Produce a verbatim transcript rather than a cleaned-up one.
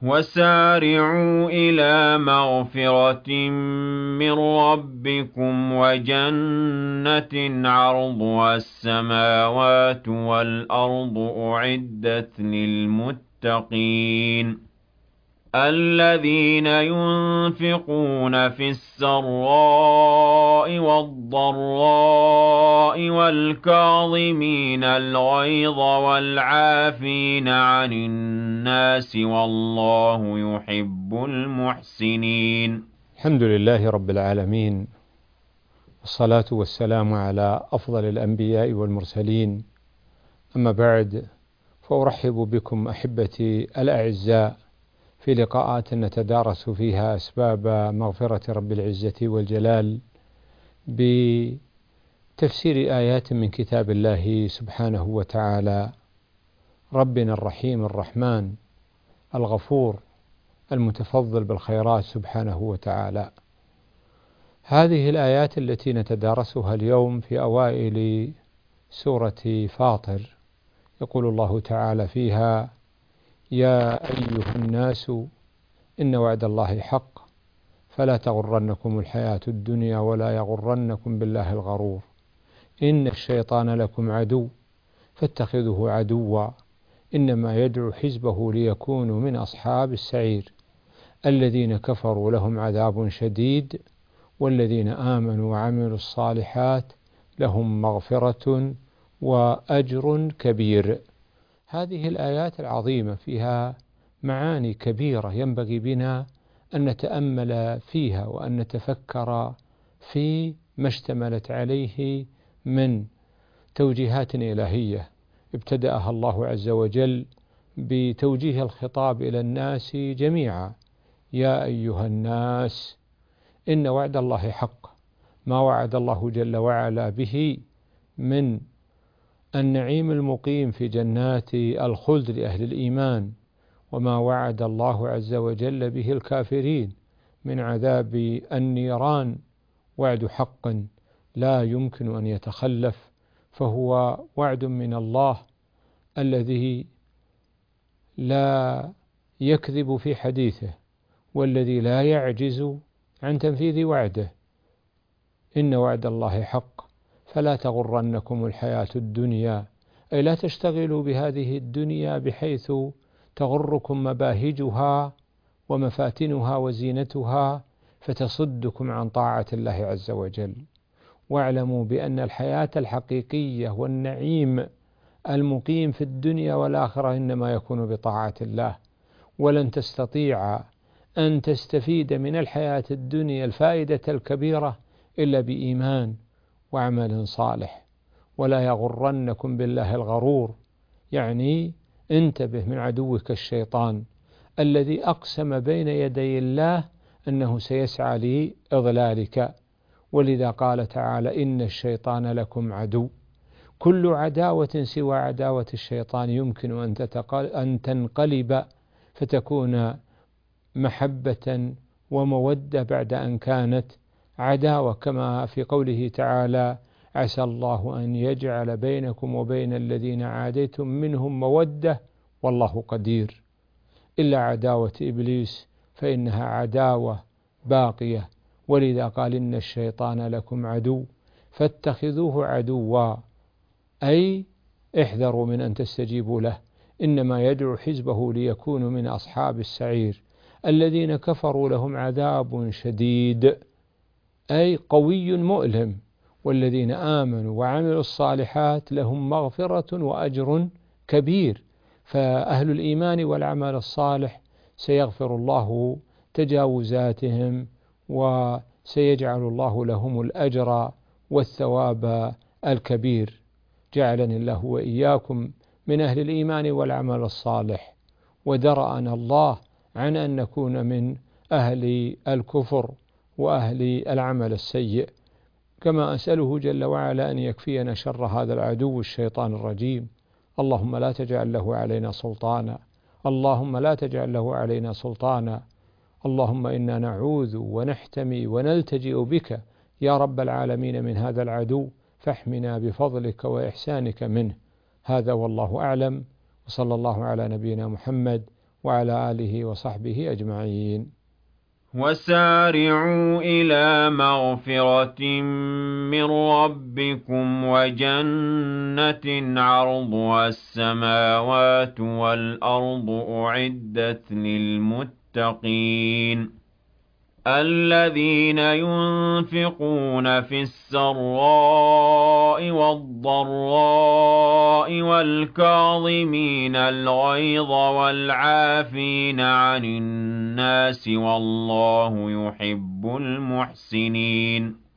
وسارعوا إلى مغفرة من ربكم وجنة عرضها السماوات والأرض أعدت للمتقين الذين ينفقون في السراء والضراء والكاظمين الغيظ والعافين عن الناس والله يحب المحسنين. الحمد لله رب العالمين، والصلاة والسلام على أفضل الأنبياء والمرسلين. أما بعد، فأرحب بكم أحبتي الأعزاء في لقاءات نتدارس فيها أسباب مغفرة رب العزة والجلال بتفسير آيات من كتاب الله سبحانه وتعالى. ربنا الرحيم الرحمن الغفور المتفضل بالخيرات سبحانه وتعالى. هذه الآيات التي نتدارسها اليوم في أوائل سورة فاطر، يقول الله تعالى فيها: يا أيها الناس إن وعد الله حق فلا تغرنكم الحياة الدنيا ولا يغرنكم بالله الغرور إن الشيطان لكم عدو فاتخذوه عدوا إنما يدعو حزبه ليكونوا من أصحاب السعير الذين كفروا لهم عذاب شديد والذين آمنوا وعملوا الصالحات لهم مغفرة وأجر كبير. هذه الآيات العظيمة فيها معاني كبيرة ينبغي بنا أن نتأمل فيها وأن نتفكر في ما اشتملت عليه من توجيهات إلهية ابتدأها الله عز وجل بتوجيه الخطاب إلى الناس جميعا: يا أيها الناس إن وعد الله حق. ما وعد الله جل وعلا به من النعيم المقيم في جنات الخلد لأهل الإيمان، وما وعد الله عز وجل به الكافرين من عذاب النيران، وعد حق لا يمكن أن يتخلف، فهو وعد من الله الذي لا يكذب في حديثه والذي لا يعجز عن تنفيذ وعده. إن وعد الله حق فلا تغرنكم الحياة الدنيا، أي لا تشتغلوا بهذه الدنيا بحيث تغركم مباهجها ومفاتنها وزينتها فتصدكم عن طاعة الله عز وجل. واعلموا بأن الحياة الحقيقية والنعيم المقيم في الدنيا والآخرة إنما يكون بطاعة الله، ولن تستطيع أن تستفيد من الحياة الدنيا الفائدة الكبيرة إلا بإيمان وعمل صالح. ولا يغرنكم بالله الغرور، يعني انتبه من عدوك الشيطان الذي أقسم بين يدي الله أنه سيسعى لإضلالك، ولذا قال تعالى: إن الشيطان لكم عدو. كل عداوة سوى عداوة الشيطان يمكن أن تنقلب فتكون محبة ومودة بعد أن كانت عداوة، كما في قوله تعالى: عسى الله أن يجعل بينكم وبين الذين عاديتم منهم مودة والله قدير. إلا عداوة إبليس فإنها عداوة باقية، ولذا قال: إن الشيطان لكم عدو فاتخذوه عدوا، أي احذروا من أن تستجيبوا له، إنما يدعو حزبه ليكونوا من أصحاب السعير الذين كفروا لهم عذاب شديد، أي قوي مؤلم، والذين آمنوا وعملوا الصالحات لهم مغفرة وأجر كبير. فأهل الإيمان والعمل الصالح سيغفر الله تجاوزاتهم وسيجعل الله لهم الأجر والثواب الكبير. جعلني الله وإياكم من أهل الإيمان والعمل الصالح، ودرأنا الله عن أن نكون من أهل الكفر وأهل العمل السيء. كما أسأله جل وعلا أن يكفينا شر هذا العدو الشيطان الرجيم. اللهم لا تجعل له علينا سلطانا، اللهم لا تجعل له علينا سلطانا. اللهم إنا نعوذ ونحتمي ونلتجئ بك يا رب العالمين من هذا العدو، فاحمنا بفضلك وإحسانك منه. هذا والله أعلم، وصلى الله على نبينا محمد وعلى آله وصحبه أجمعين. وسارعوا إلى مغفرة من ربكم وجنة عرضها السماوات والأرض أعدت للمتقين الذين ينفقون في السراء والضراء والكاظمين الغيظ والعافين عن الناس والله يحب المحسنين